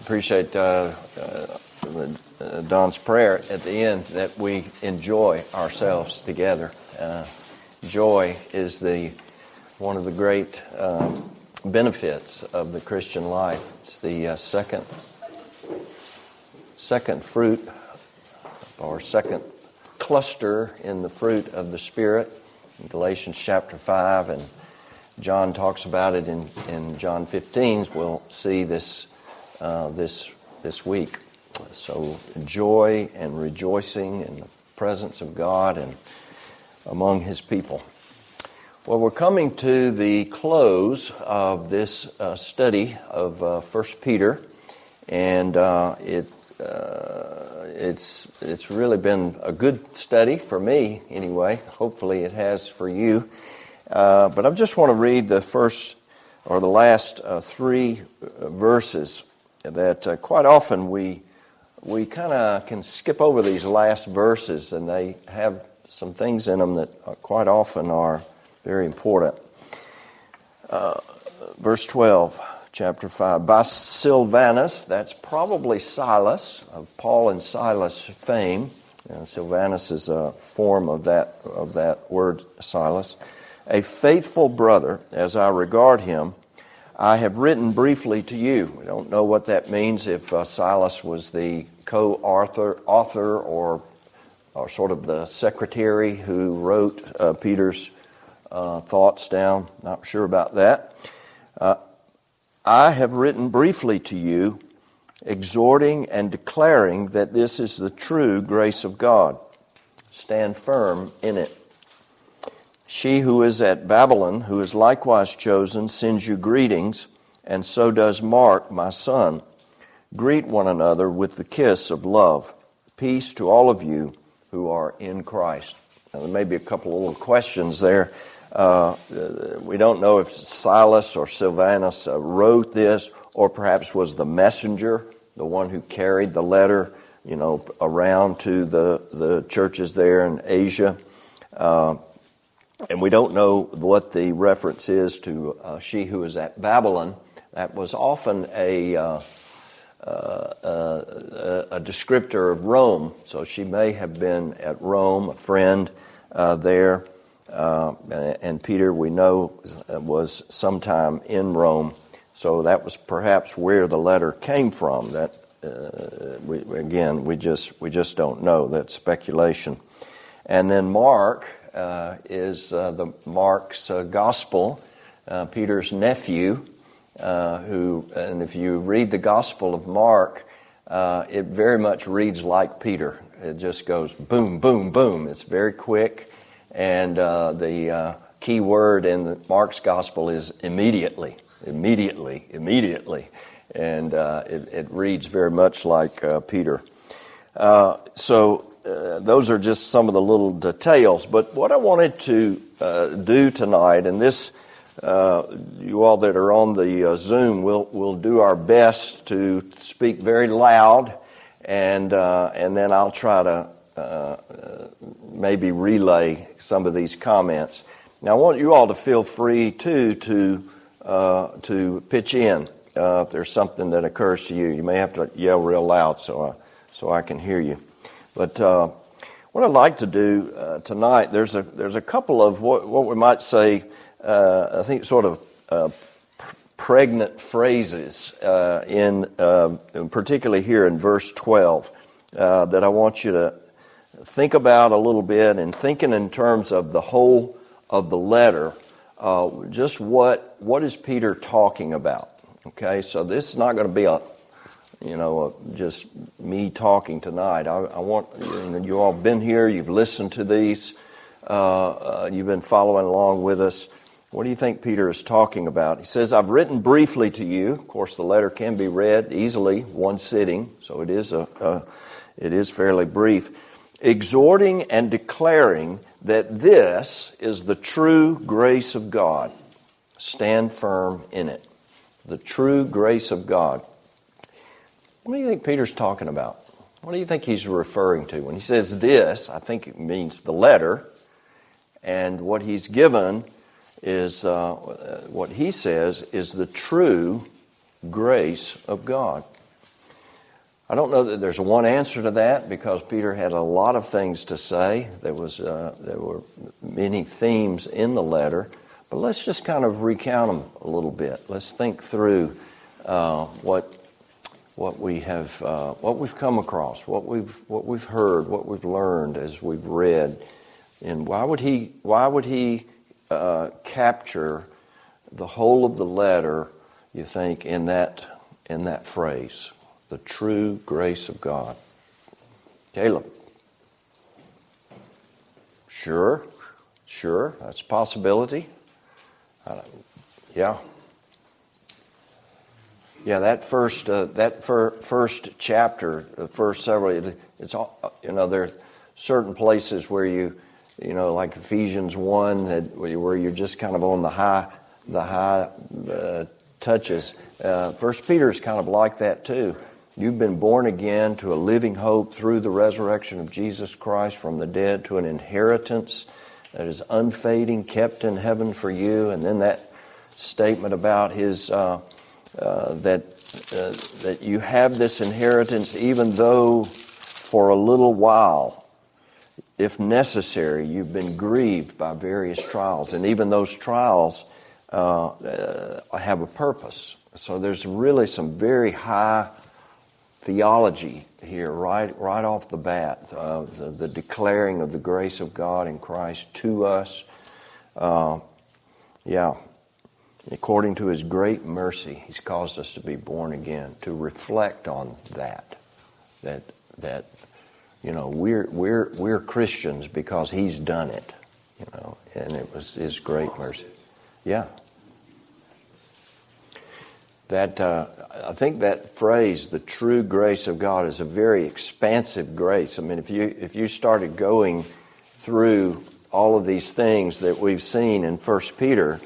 appreciate Don's prayer at the end that we enjoy ourselves together. Joy is one of the great benefits of the Christian life. It's the second fruit or second cluster in the fruit of the Spirit. In Galatians chapter 5, and John talks about it in John 15. We'll see this week. So joy and rejoicing in the presence of God and among His people. Well, we're coming to the close of this study of 1 Peter, and it's really been a good study for me anyway. Hopefully it has for you. But I just want to read the first or the last three verses that quite often we kind of can skip over these last verses, and they have some things in them that quite often are very important. Verse 12, chapter 5. By Silvanus, that's probably Silas, of Paul and Silas fame. Silvanus is a form of that word, Silas. A faithful brother, as I regard him, I have written briefly to you. We don't know what that means, if Silas was the co-author or sort of the secretary who wrote Peter's thoughts down. Not sure about that. I have written briefly to you, exhorting and declaring that this is the true grace of God. Stand firm in it. She who is at Babylon, who is likewise chosen, sends you greetings, and so does Mark, my son. Greet one another with the kiss of love. Peace to all of you who are in Christ. Now, there may be a couple of little questions there. We don't know if Silas or Silvanus wrote this, or perhaps was the messenger, the one who carried the letter, around to the churches there in Asia. And we don't know what the reference is to she who is at Babylon. That was often a descriptor of Rome. So she may have been at Rome, a friend there. And Peter, we know, was sometime in Rome. So that was perhaps where the letter came from. That we just don't know. That's speculation. And then Mark is Mark's gospel, Peter's nephew, and if you read the Gospel of Mark, it very much reads like Peter. It just goes boom, boom, boom. It's very quick, and the key word in Mark's Gospel is immediately, and it reads very much like Peter. Those are just some of the little details. But what I wanted to do tonight, and this, you all that are on the Zoom, we'll do our best to speak very loud, and then I'll try to maybe relay some of these comments. Now, I want you all to feel free too to pitch in if there's something that occurs to you. You may have to yell real loud so I can hear you. But what I'd like to do tonight, there's a couple of what we might say, I think, sort of pregnant phrases particularly here in verse 12 that I want you to think about a little bit, and thinking in terms of the whole of the letter. Just what is Peter talking about? Okay, so this is not going to be just me talking tonight. I want you all been here. You've listened to these. You've been following along with us. What do you think Peter is talking about? He says, "I've written briefly to you." Of course, the letter can be read easily, one sitting, so it is fairly brief. "Exhorting and declaring that this is the true grace of God. Stand firm in it." The true grace of God. What do you think Peter's talking about? What do you think he's referring to? When he says this, I think it means the letter. And what he's given is, what he says is the true grace of God. I don't know that there's one answer to that, because Peter had a lot of things to say. There were many themes in the letter, but let's just kind of recount them a little bit. Let's think through what we've come across, what we've heard, what we've learned as we've read, and why would he capture the whole of the letter, you think, in that phrase, the true grace of God? Caleb. Sure, that's a possibility. Yeah, that first chapter, the first several, it's all, there are certain places where you like Ephesians 1, where you're just kind of on the high touches. First Peter is kind of like that too. You've been born again to a living hope through the resurrection of Jesus Christ from the dead, to an inheritance that is unfading, kept in heaven for you. And then that statement about his that you have this inheritance, even though for a little while, if necessary, you've been grieved by various trials, and even those trials have a purpose. So there's really some very high theology here, right off the bat, the declaring of the grace of God in Christ to us. According to His great mercy, He's caused us to be born again, to reflect on that we're Christians because He's done it, and it was His great mercy. Yeah. That I think that phrase, the true grace of God, is a very expansive grace. I mean, if you started going through all of these things that we've seen in 1 Peter,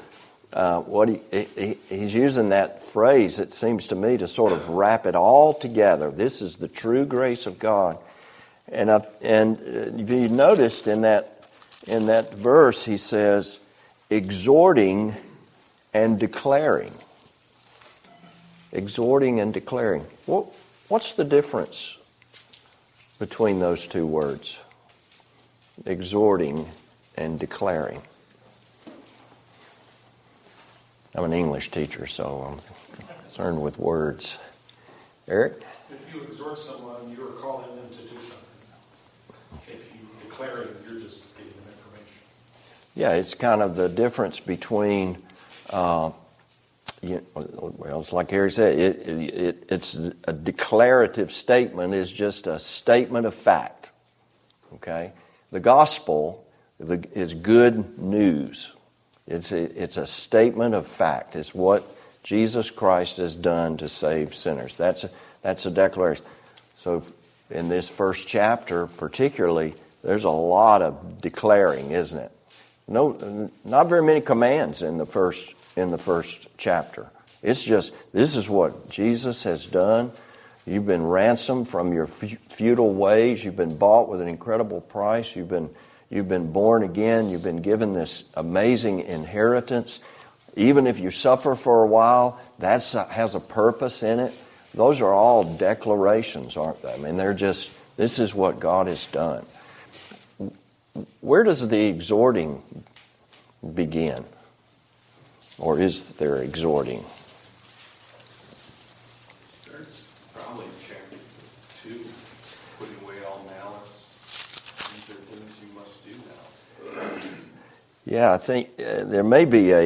he's using that phrase, it seems to me, to sort of wrap it all together. This is the true grace of God. And if you noticed in that verse, he says, exhorting and declaring. Exhorting and declaring. What's the difference between those two words? Exhorting and declaring. I'm an English teacher, so I'm concerned with words. Eric? If you exhort someone, you're calling them to do something. If you declare it, you're just giving them information. Yeah, it's kind of the difference between, it's like Harry said, it's a declarative statement is just a statement of fact. Okay? The gospel is good news. It's a statement of fact. It's what Jesus Christ has done to save sinners. That's a declaration. So in this first chapter particularly, there's a lot of declaring, isn't it? No, not very many commands in the first chapter. It's just, this is what Jesus has done. You've been ransomed from your futile ways. You've been bought with an incredible price. You've been born again. You've been given this amazing inheritance. Even if you suffer for a while, that has a purpose in it. Those are all declarations, aren't they? I mean, they're just, this is what God has done. Where does the exhorting begin? Or is there exhorting? Starts probably chapter 2, putting away all malice. These are things you must do now. Yeah, I think there may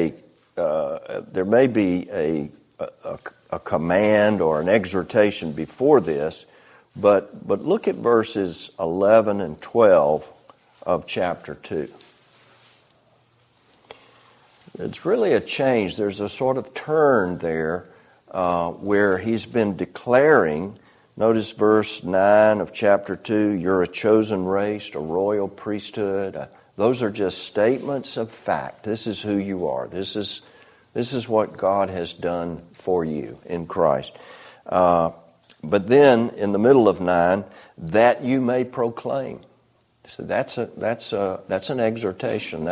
be a command or an exhortation before this, but look at verses 11 and 12 of chapter 2. It's really a change. There's a sort of turn there where he's been declaring. Notice verse 9 of chapter 2, you're a chosen race, a royal priesthood. Those are just statements of fact. This is who you are. This is what God has done for you in Christ. But then in the middle of 9, that you may proclaim. So that's an exhortation.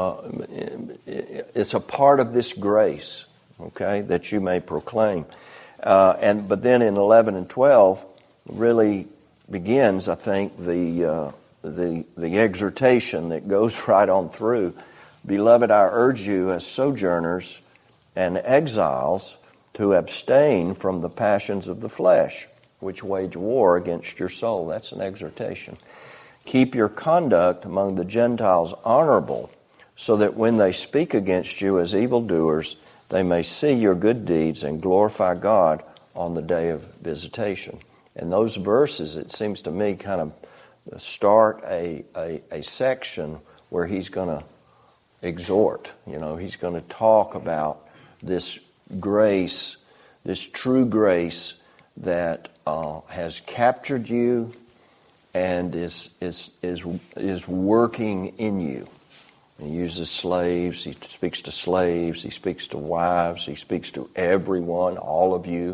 It's a part of this grace, okay, that you may proclaim. But then in 11 and 12 really begins, I think, the exhortation that goes right on through. Beloved, I urge you as sojourners and exiles to abstain from the passions of the flesh, which wage war against your soul. That's an exhortation. Keep your conduct among the Gentiles honorable, so that when they speak against you as evildoers, they may see your good deeds and glorify God on the day of visitation. And those verses, it seems to me, kind of start a section where he's going to exhort. He's going to talk about this grace, this true grace that has captured you and is working in you. He uses slaves. He speaks to slaves. He speaks to wives. He speaks to everyone, all of you.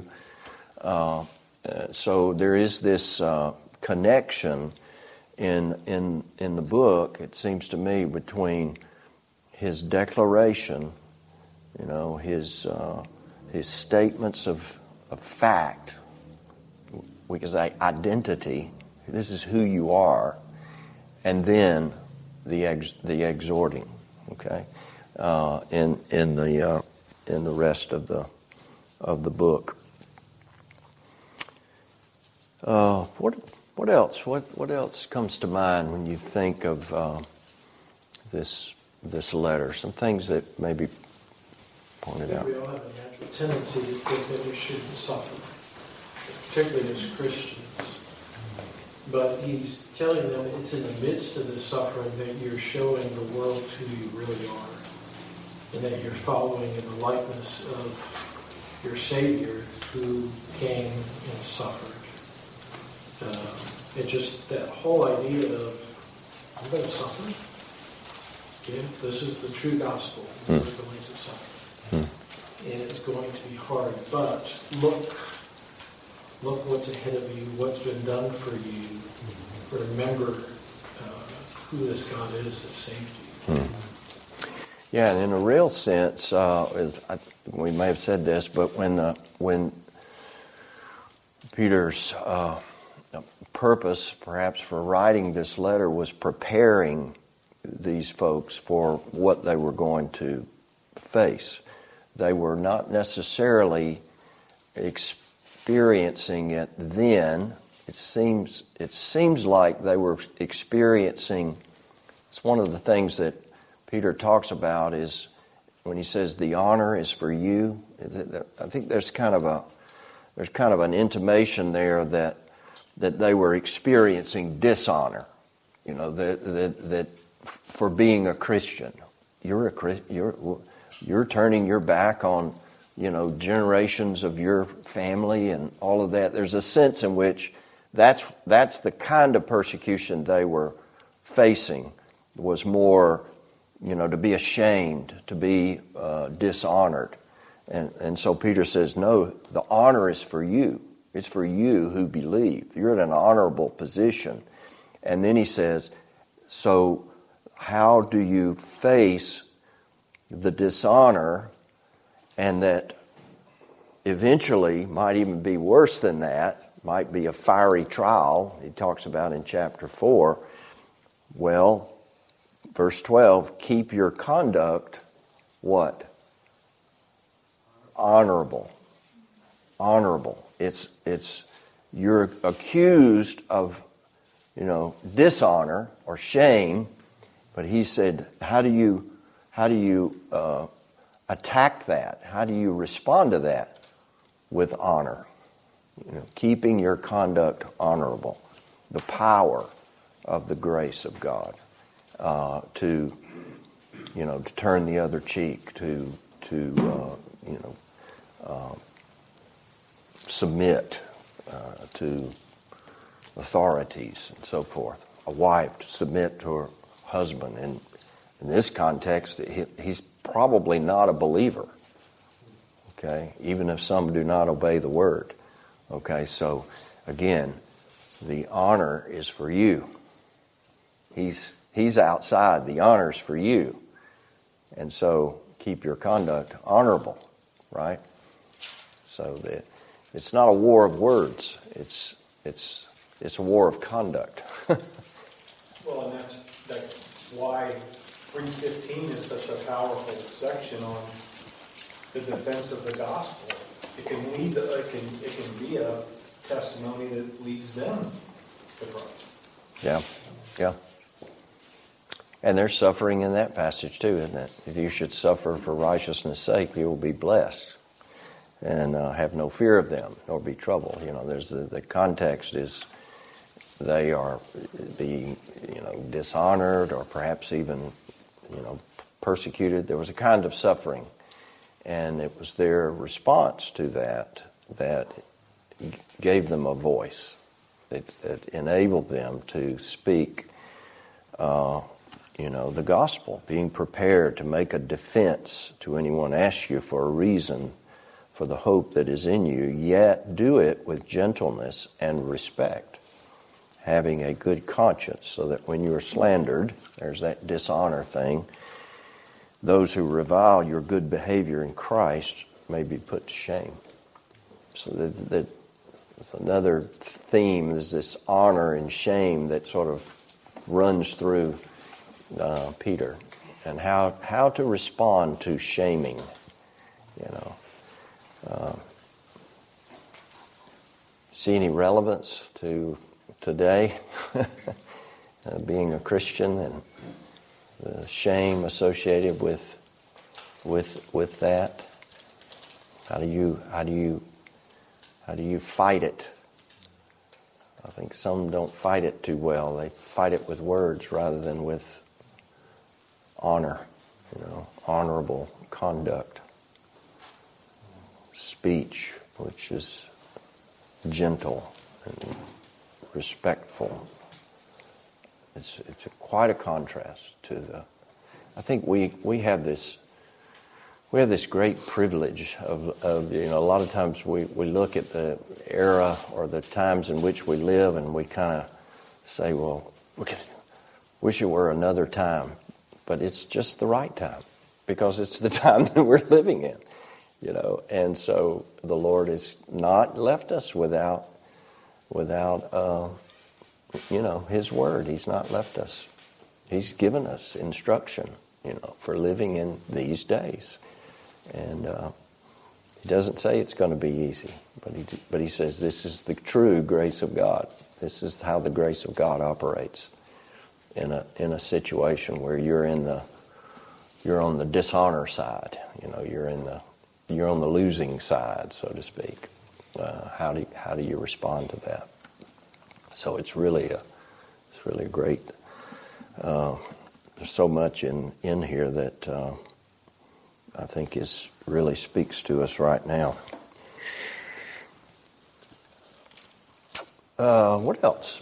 So there is this connection in the book, it seems to me, between his declaration, his statements of fact, we could say identity. This is who you are, and then the exhorting. Okay, in the rest of the book. What else? What else comes to mind when you think of this letter? Some things that may be pointed out. We all have a natural tendency to think that we shouldn't suffer, particularly as Christians. But he's telling them it's in the midst of this suffering that you're showing the world who you really are, and that you're following in the likeness of your Savior who came and suffered. And just that whole idea of, I'm going to suffer. Yeah, this is the true gospel. We're going to suffer. And it's going to be hard. But look what's ahead of you, what's been done for you. Remember who this God is that saved you. Yeah, and in a real sense, we may have said this, but when Peter's purpose, perhaps, for writing this letter was preparing these folks for what they were going to face. They were not necessarily experiencing it then. It seems like they were experiencing. It's one of the things that Peter talks about is when he says the honor is for you. I think there's kind of an intimation there that they were experiencing dishonor. That for being a Christian, you're turning your back on generations of your family and all of that. There's a sense in which that's the kind of persecution they were facing, was more to be ashamed, to be dishonored. And so Peter says, no, the honor is for you. It's for you who believe. You're in an honorable position. And then he says, so how do you face the dishonor, and that eventually might even be worse than that, might be a fiery trial, he talks about in chapter 4. Well, verse 12, keep your conduct, what? Honorable. Honorable. It's you're accused of, dishonor or shame, but he said, how do you attack that? How do you respond to that? With honor. Keeping your conduct honorable. The power of the grace of God to turn the other cheek, to submit to authorities and so forth. A wife to submit to her husband. And in this context, he's probably not a believer. Okay, even if some do not obey the word. Okay, so again, the honor is for you. He's outside. The honor is for you. And so keep your conduct honorable, right? So that It's not a war of words. It's a war of conduct. Well, and that's why 3:15 is such a powerful section on the defense of the gospel. It can be a testimony that leads them to Christ. Yeah. And there's suffering in that passage too, isn't it? If you should suffer for righteousness' sake, you will be blessed, and have no fear of them, nor be troubled. There's the context is they are being, dishonored, or perhaps even, persecuted. There was a kind of suffering, and it was their response to that gave them a voice that enabled them to speak, the gospel, being prepared to make a defense to anyone asks you for a reason for the hope that is in you, yet do it with gentleness and respect, having a good conscience, so that when you are slandered, there's that dishonor thing, those who revile your good behavior in Christ may be put to shame. So that's another theme, is this honor and shame that sort of runs through Peter, and how to respond to shaming. See any relevance to today, being a Christian, and the shame associated with that? How do you fight it? I think some don't fight it too well. They fight it with words rather than with honor, honorable conduct, speech, which is gentle and respectful. It's quite a contrast to the. I think we have this great privilege of a lot of times we look at the era or the times in which we live, and we kind of say, well, wish it were another time. But it's just the right time, because it's the time that we're living in, And so the Lord has not left us without His Word. He's not left us. He's given us instruction, for living in these days. And He doesn't say it's going to be easy, but He says this is the true grace of God. This is how the grace of God operates in a situation where you're on the dishonor side. You're on the losing side, so to speak. How do you respond to that? So it's really a great. There's so much in here that I think really speaks to us right now. What else?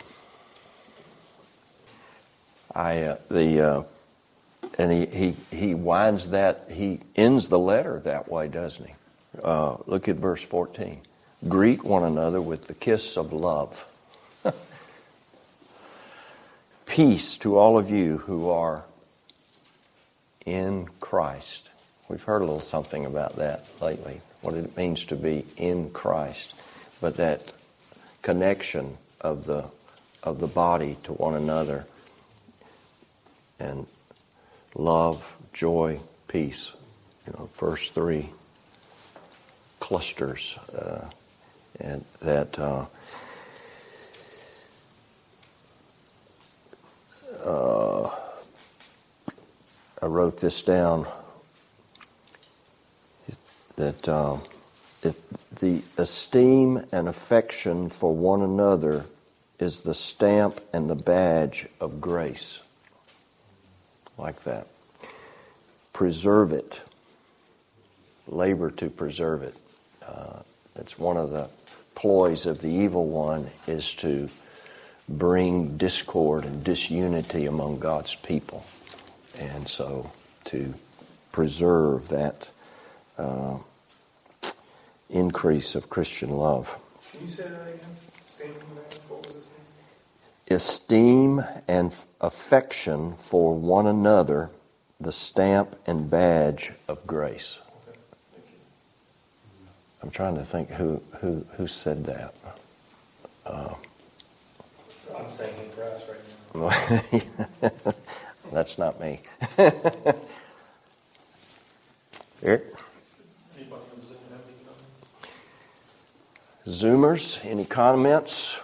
And he winds that, he ends the letter that way, doesn't he? Look at verse 14. Greet one another with the kiss of love. Peace to all of you who are in Christ. We've heard a little something about that lately, what it means to be in Christ. But that connection of the body to one another, and love, joy, peace. First three clusters, and that I wrote this down. That the esteem and affection for one another is the stamp and the badge of grace. Like that. Preserve it. Labor to preserve it. It's one of the ploys of the evil one, is to bring discord and disunity among God's people. And so to preserve that increase of Christian love. Can you say that again? What was his name? Esteem and affection for one another, the stamp and badge of grace. Okay, thank I'm trying to think who said that. I'm saying in Christ right now. That's not me. Eric? Anybody on Zoom have any comments? Zoomers, any comments?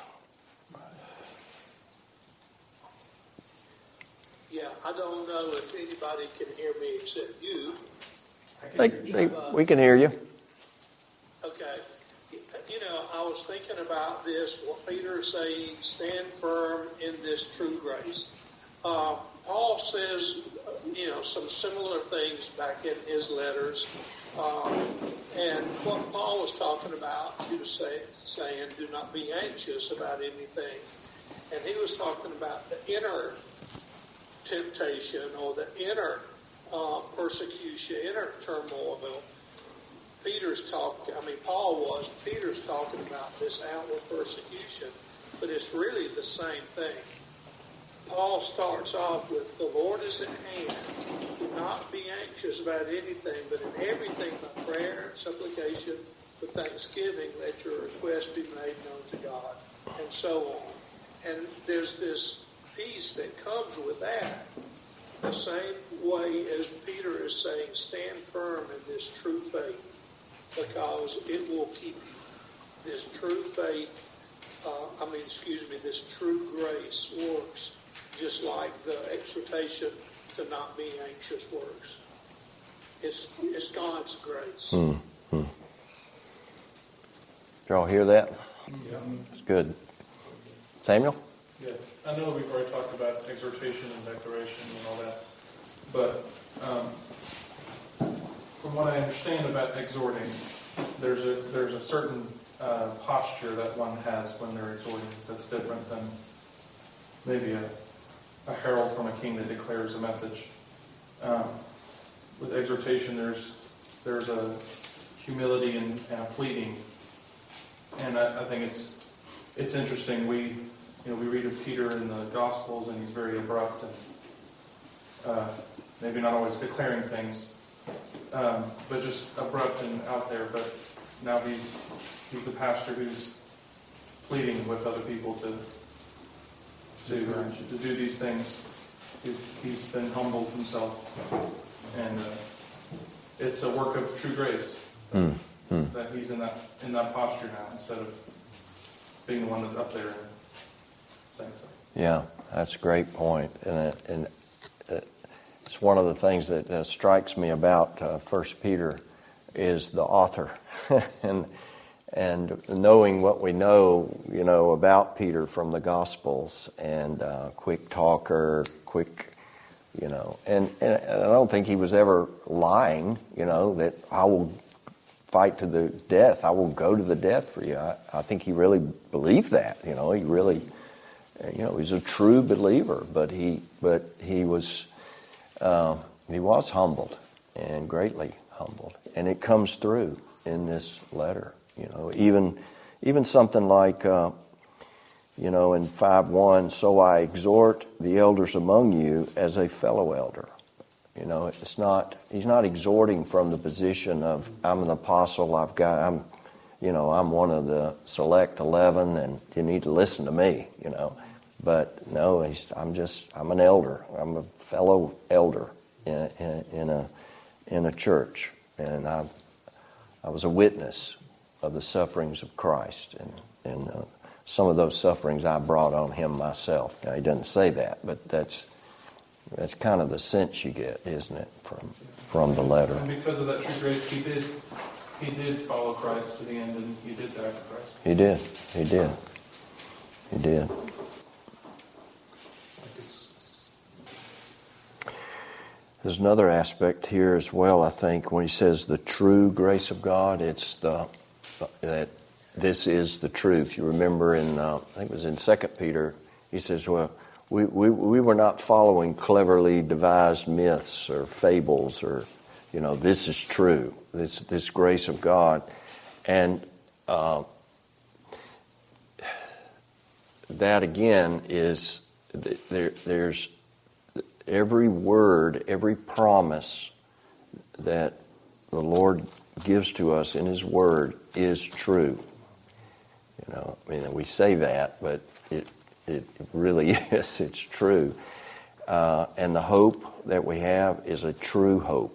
Yeah, I don't know if anybody can hear me except you. We can hear you. Okay. You know, I was thinking about this, what Peter is saying, stand firm in this true grace. Paul says, some similar things back in his letters. And what Paul was talking about, he was saying, do not be anxious about anything. And he was talking about the inner temptation or the inner persecution, inner turmoil. Peter's talking about this outward persecution, but it's really the same thing. Paul starts off with, the Lord is at hand. Do not be anxious about anything, but in everything by prayer and supplication with thanksgiving, let your request be made known to God, and so on. And there's this peace that comes with that. The same way as Peter is saying, stand firm in this true faith, because it will keep you. This true faith, this true grace works just like the exhortation to not be anxious works. It's God's grace. Did y'all hear that? Yeah. It's good. Samuel? Yes, I know we've already talked about exhortation and declaration and all that, but from what I understand about exhorting, there's a certain posture that one has when they're exhorting that's different than maybe a herald from a king that declares a message. With exhortation, there's a humility and a pleading, and I think it's interesting. We read of Peter in the Gospels, and he's very abrupt and maybe not always declaring things, but just abrupt and out there. But now he's the pastor who's pleading with other people to do these things. He's been humbled himself, and it's a work of true grace that he's in that posture now, instead of being the one that's up there and saying so. Yeah, that's a great point, and it's one of the things that strikes me about 1 Peter is the author, and knowing what we know, about Peter from the Gospels, and quick talker, and I don't think he was ever lying, that I will fight to the death, I will go to the death for you. I think he really believed that, he really, he's a true believer, but he was humbled, and greatly humbled, and it comes through in this letter. Even something like, in 5:1, so I exhort the elders among you as a fellow elder. He's not exhorting from the position of, I'm an apostle, I'm one of the select 11, and you need to listen to me, But no, I'm an elder. I'm a fellow elder in a church, and I was a witness of the sufferings of Christ, and some of those sufferings I brought on him myself. Now, he doesn't say that, but that's kind of the sense you get, isn't it, from the letter? And because of that true grace, he did follow Christ to the end, and he did die for Christ. He did. There's another aspect here as well, I think, when he says the true grace of God, it's that this is the truth. You remember I think it was in 2 Peter, he says, well, we were not following cleverly devised myths or fables, or, this is true, this grace of God. And that again is, there's every word, every promise that the Lord gives to us in His Word is true. We say that, but it really is. It's true. And the hope that we have is a true hope.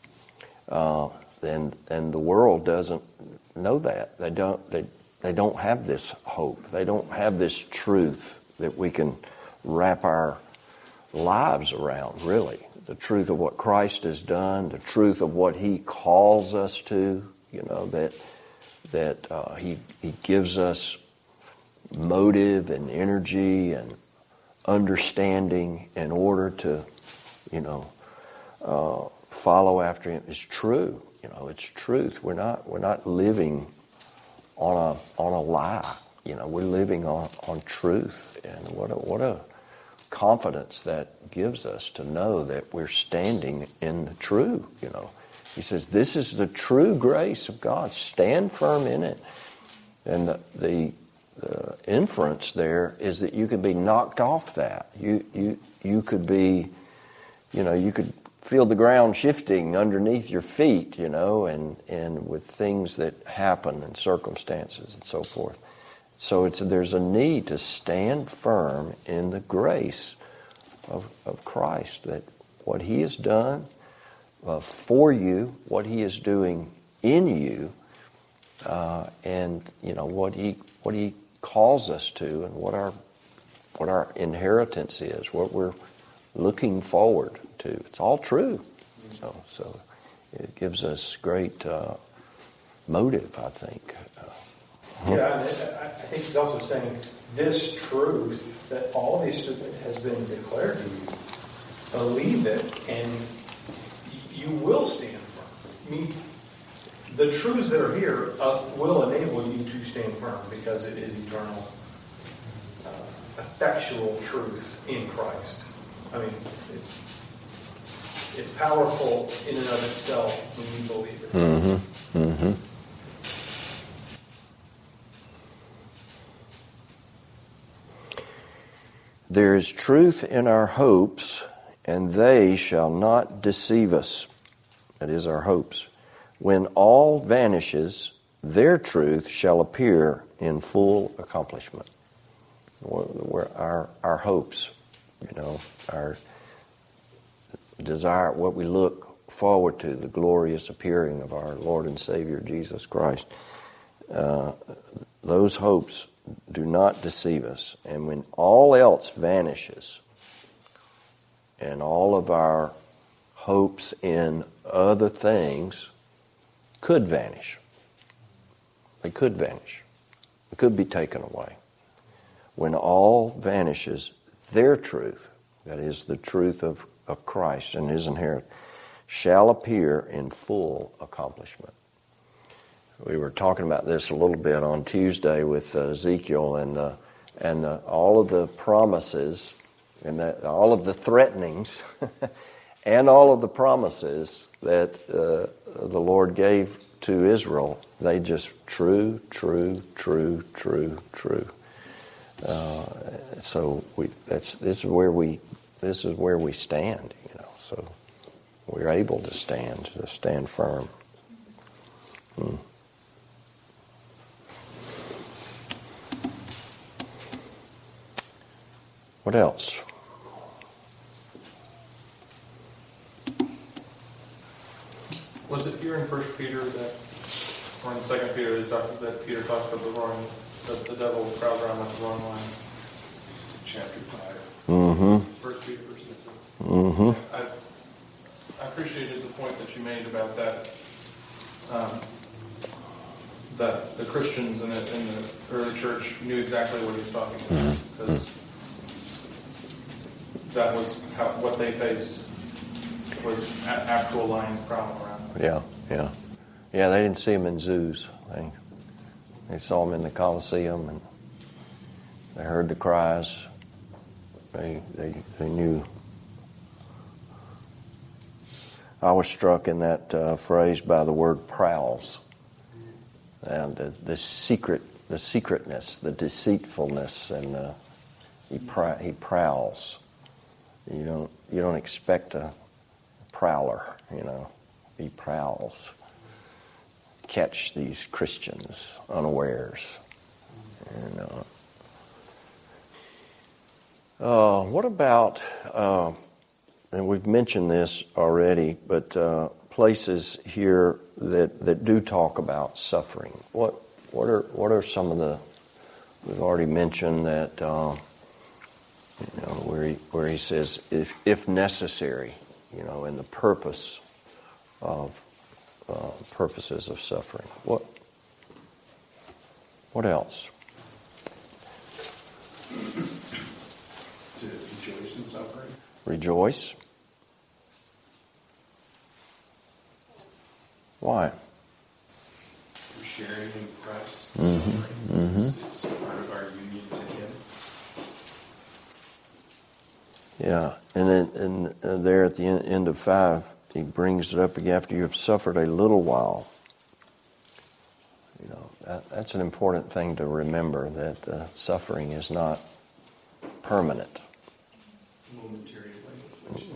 And the world doesn't know that. They don't have this hope. They don't have this truth that we can wrap our lives around, really. The truth of what Christ has done, the truth of what He calls us to, that He gives us motive and energy and understanding in order to, follow after Him is true. It's truth. We're not living on a lie. We're living on truth. And what a confidence that gives us to know that we're standing in the true. He says, this is the true grace of God. Stand firm in it. And the inference there is that you could be knocked off that. You could be, you could feel the ground shifting underneath your feet, and with things that happen and circumstances and so forth. So there's a need to stand firm in the grace of Christ, that what He has done for you, what He is doing in you, and what He calls us to, and what our inheritance is, what we're looking forward to. It's all true. So it gives us great motive, I think. Yeah, and I think he's also saying this truth that all this has been declared to you, believe it, and you will stand firm. The truths that are here will enable you to stand firm because it is eternal, effectual truth in Christ. It's powerful in and of itself when you believe it. Mm-hmm. Mm-hmm. There is truth in our hopes, and they shall not deceive us. That is our hopes. When all vanishes, their truth shall appear in full accomplishment. Our hopes, our desire, what we look forward to, the glorious appearing of our Lord and Savior Jesus Christ. Those hopes do not deceive us. And when all else vanishes, and all of our hopes in other things could vanish. They could vanish. They could be taken away. When all vanishes, their truth, that is the truth of Christ and His inheritance, shall appear in full accomplishment. We were talking about this a little bit on Tuesday with Ezekiel and all of the promises and all of the threatenings and all of the promises that the Lord gave to Israel. They just true. So this is where we stand. So we're able to stand firm. What else? Was it here in 1 Peter or in 2 Peter that Peter talks about the devil prowls around like a roaring lion? Chapter 5. Mm-hmm. 1 Peter verse 6. Mm-hmm. I appreciated the point that you made about that. That the Christians in the early church knew exactly what he was talking about, because that was what they faced was actual lions prowling around. Yeah. They didn't see them in zoos. They saw them in the Colosseum, and they heard the cries. They knew. I was struck in that phrase by the word prowls, and the secretness, the deceitfulness, and he prowls. You don't expect a prowler, he prowls. catch these Christians unawares. And what about, and we've mentioned this already, but places here that do talk about suffering. What are some of the? We've already mentioned that where he says if necessary, in the purposes of suffering. What else? To rejoice in suffering. Rejoice. Why? We're sharing in Christ's Mm-hmm. suffering. Mm-hmm. It's part of our union to Him. Yeah, and there at the end of 5, he brings it up again after you have suffered a little while. That's an important thing to remember, that suffering is not permanent. Momentary language.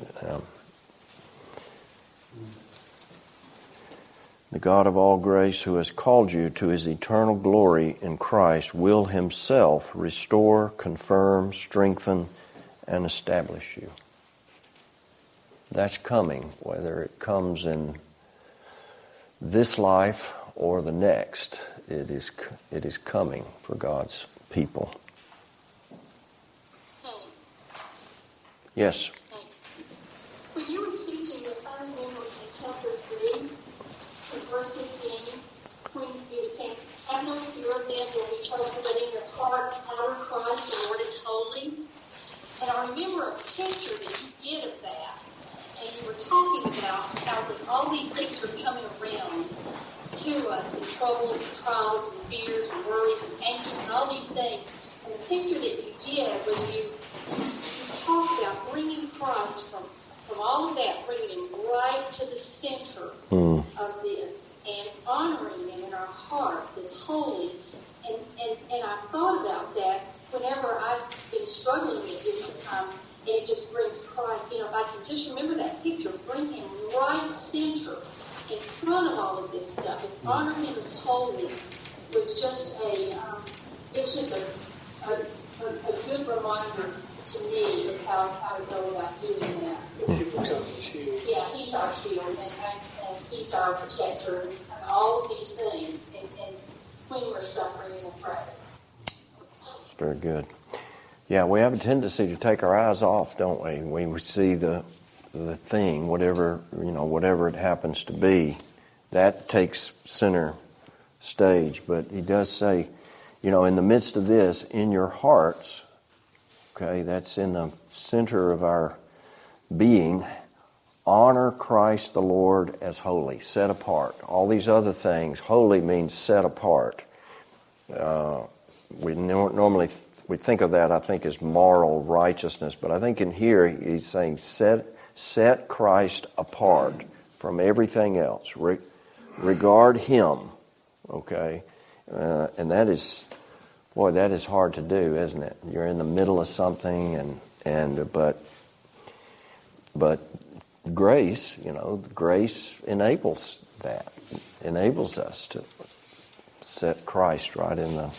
The God of all grace, who has called you to His eternal glory in Christ, will Himself restore, confirm, strengthen, and establish you. That's coming, whether it comes in this life or the next. It is coming for God's people. Yes. When you were teaching, if I remember in chapter 3, in verse 15, when you were saying, "Have no fear of them, will be chosen, but in your hearts honor Christ, the Lord is holy." And I remember a picture that you did of that, and you were talking about how that all these things are coming around to us, and troubles and trials and fears and worries and anxious and all these things. And the picture that you did was you talked about bringing Christ from all of that, bringing Him right to the center of this, and honoring Him in our hearts as holy. And I thought about that whenever I've been struggling at different times, and it just brings Christ. If I can just remember that picture, bring Him right center in front of all of this stuff, and honor Him as holy was just a good reminder to me of how to go about doing that. He becomes a shield. Yeah, He's our shield, and He's our protector, and all of these things, and when we're suffering and afraid. That's very good. Yeah, we have a tendency to take our eyes off, don't we? We see the thing, whatever it happens to be, that takes center stage. But he does say, in the midst of this, in your hearts, okay, that's in the center of our being, honor Christ the Lord as holy, set apart. All these other things, holy means set apart. We normally we think of that, I think, as moral righteousness, but I think in here he's saying set Christ apart from everything else. Regard Him, okay? And that is hard to do, isn't it? You're in the middle of something, but grace, grace enables that, enables us to set Christ right in the.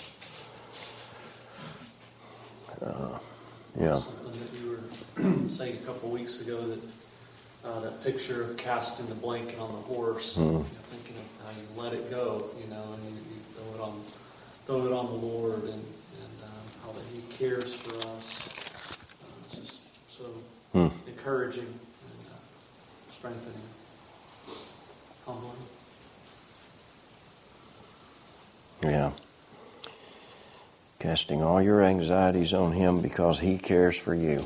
Something that you were saying a couple weeks ago, that picture of casting the blanket on the horse, thinking of how you let it go, and you throw it on the Lord, and how that He cares for us. It's just so encouraging and strengthening, humbling. Yeah. Casting all your anxieties on Him because He cares for you.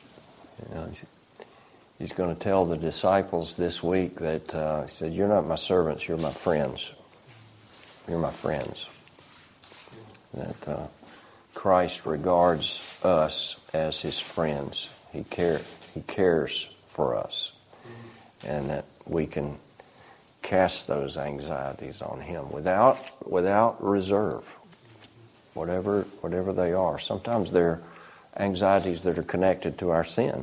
He's going to tell the disciples this week that He said, "You're not my servants, you're my friends. You're my friends." That Christ regards us as His friends. He cares for us. And that we can cast those anxieties on Him without reserve. Whatever they are. Sometimes they're anxieties that are connected to our sin.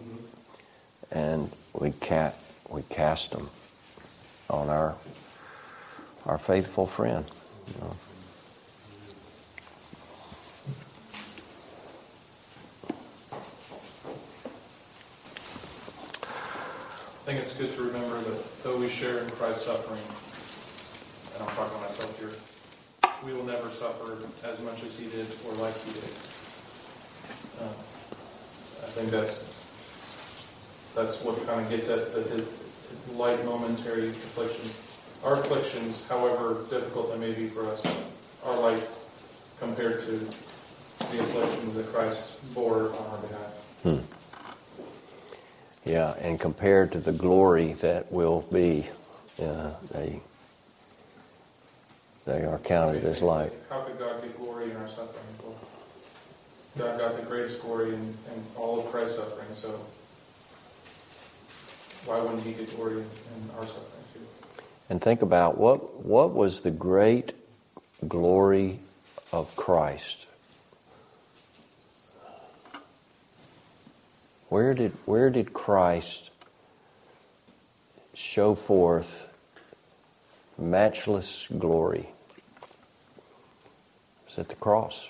And we cast them on our our faithful friend. You know. I think it's good to remember that though we share in Christ's suffering, and I'm talking to myself here, we will never suffer as much as he did or like he did. I think that's what kind of gets at the light momentary afflictions. Our afflictions, however difficult they may be for us, are light compared to the afflictions that Christ bore on our behalf. Yeah, and compared to the glory that will be, they are counted as light. How could God get glory in our suffering? Well, God got the greatest glory in all of Christ's suffering, so why wouldn't he get glory in our suffering too? And think about what was the great glory of Christ? Where did Christ show forth matchless glory? It was at the cross.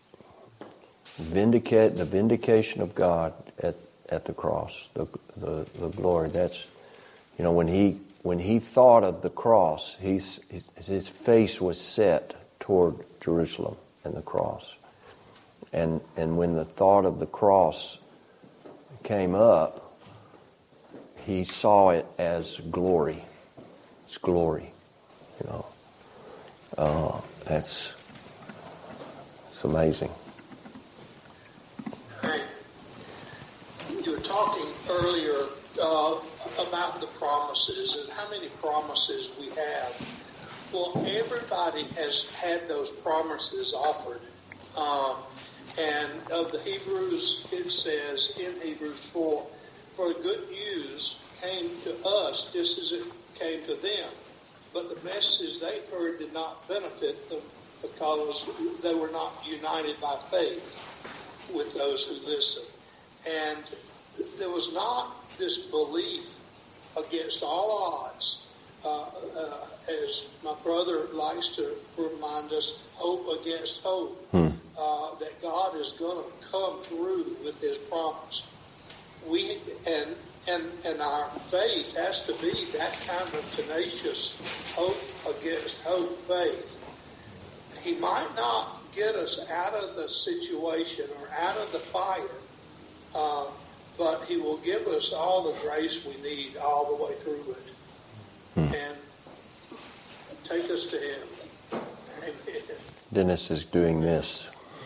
The vindication of God at the cross, the glory. That's, you know, when he thought of the cross, his face was set toward Jerusalem and the cross. And when the thought of the cross came up, he saw it as glory. It's glory, you know. It's amazing. Hey, you were talking earlier about the promises and how many promises we have. Well, everybody has had those promises offered. And of the Hebrews, it says in Hebrews 4, for the good news came to us just as it came to them. But the message they heard did not benefit them because they were not united by faith with those who listened. And there was not this belief against all odds, as my brother likes to remind us, hope against hope. That God is going to come through with His promise. And our faith has to be that kind of tenacious hope against hope faith. He might not get us out of the situation or out of the fire, but He will give us all the grace we need all the way through it, and take us to Him. Amen. Dennis is doing this.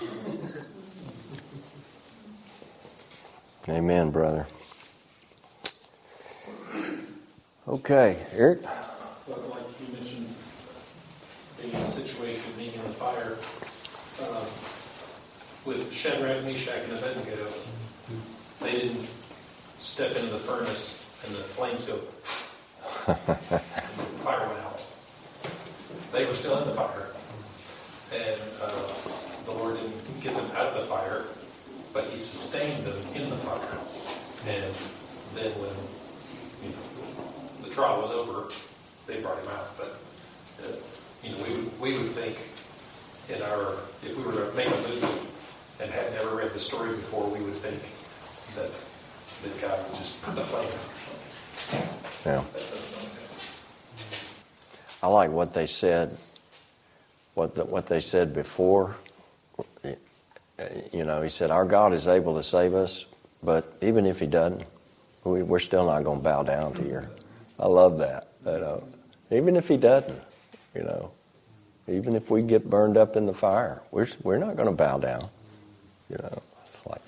Amen, brother. Okay, Eric? Well, like you mentioned, the situation being in the fire with Shadrach, Meshach, and Abednego, they didn't step into the furnace and the flames go, the fire went out. They were still in the fire. And the Lord didn't get them out of the fire, but He sustained them in the fire. And then when the trial was over, they brought Him out. But we would think if we were to make a movie and had never read the story before, we would think that God would just put the flame out or something. Yeah. That doesn't always happen. I like what they said. What they said before. You know, He said, our God is able to save us, but even if He doesn't, we're still not going to bow down to you. I love that. Even if He doesn't, you know, even if we get burned up in the fire, we're not going to bow down. You know, it's like.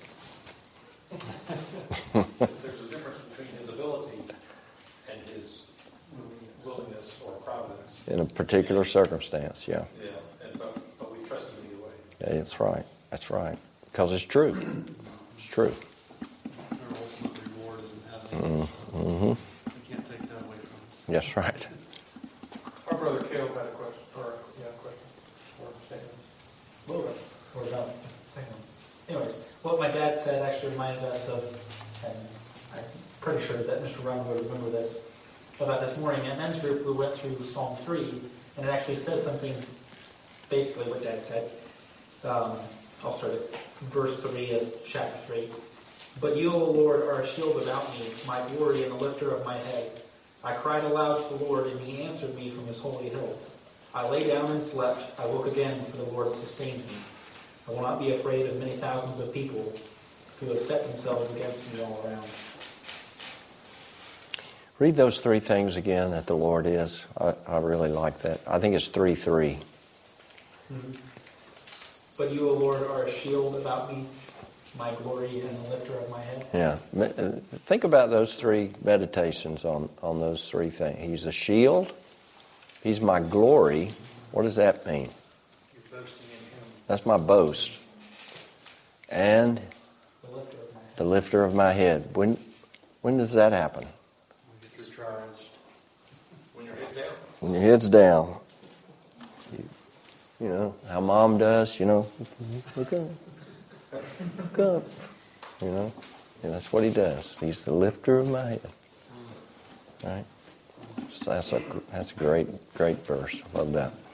There's a difference between His ability and His willingness or providence. In a particular circumstance, yeah. Yeah, but we trust Him either way. Yeah, that's right. That's right. Because it's true. It's true. Our ultimate reward is in heaven. Mm-hmm. We can't take that away from us. That's right. Our brother Caleb had a question, or statement. What about the second one? Anyways, what my dad said actually reminded us of, and I'm pretty sure that Mr. Run would remember this, about this morning. At men's group, we went through Psalm 3, And it actually says something, basically what Dad said. I'll start at verse 3 of chapter 3. But you, O Lord, are a shield about me, my glory and the lifter of my head. I cried aloud to the Lord, and he answered me from his holy hill. I lay down and slept. I woke again, for the Lord sustained me. I will not be afraid of many thousands of people who have set themselves against me all around. Read those three things again that the Lord is. I really like that. I think it's 3:3. Mm-hmm. But you, O Lord, are a shield about me, my glory and the lifter of my head. Yeah. Think about those three meditations on those three things. He's a shield. He's my glory. What does that mean? You're boasting in him. That's my boast. And The lifter of my head. the lifter of my head. When does that happen? You're charged. When your head's down. When your head's down. You know, how Mom does, you know. Look up. Look up. You know. And that's what he does. He's the lifter of my head. Right? So that's a great verse. Love that.